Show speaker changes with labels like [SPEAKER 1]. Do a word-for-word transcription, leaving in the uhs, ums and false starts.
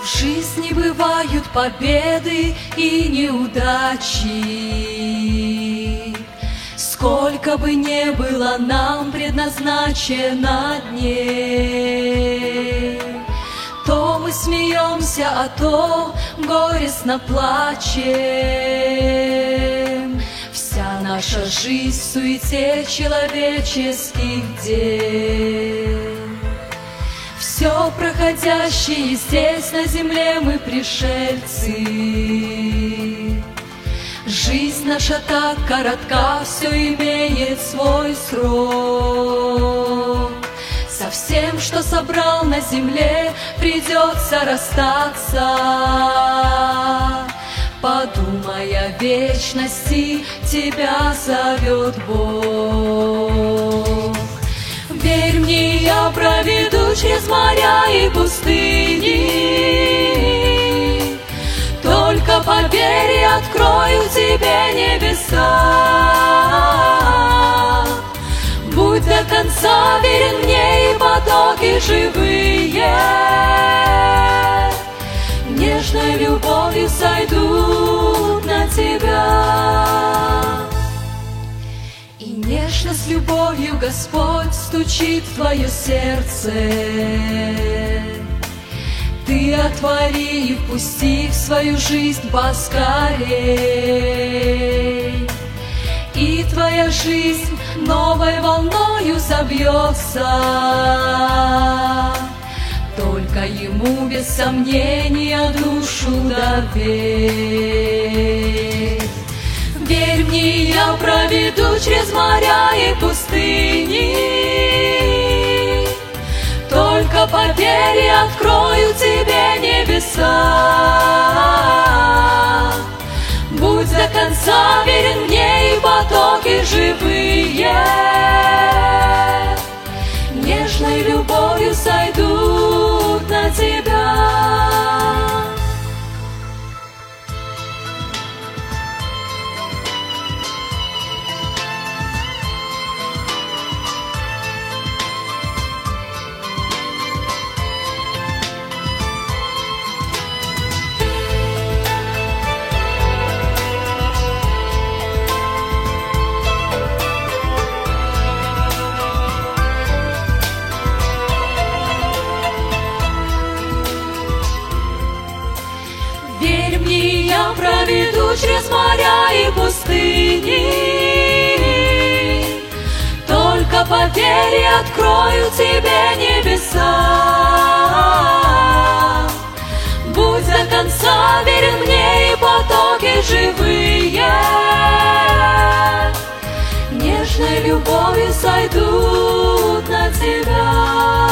[SPEAKER 1] В жизни бывают победы и неудачи. Сколько бы ни было нам предназначено дней, то мы смеемся, а то горестно плачем. Вся наша жизнь в суете человеческих дел. Все проходящее здесь на земле мы пришельцы. Жизнь наша так коротка, все имеет свой срок. Со всем, что собрал на земле, придется расстаться. Подумай о вечности, тебя зовет Бог. Верь мне, я проведу через моря и пустыни. Только поверь, я открою тебе небеса. Будь до конца верен мне, и потоки живые нежной любовью сойдут на тебя. И нежно с любовью Господь стучит в твое сердце. Ты отвори и впусти в свою жизнь поскорей, и твоя жизнь новой волною забьется. Только Ему без сомнения душу доверь. Верь мне, я проведу через моря и пустыни. Только поверь, я открою тебе небеса. Будь до конца верен мне, и потоки живые нежной любовью сойдут на тебя. Верь мне, я проведу через моря и пустыни. Только поверь, я открою тебе небеса. Будь до конца верен мне, и потоки живые нежной любовью сойдут на тебя.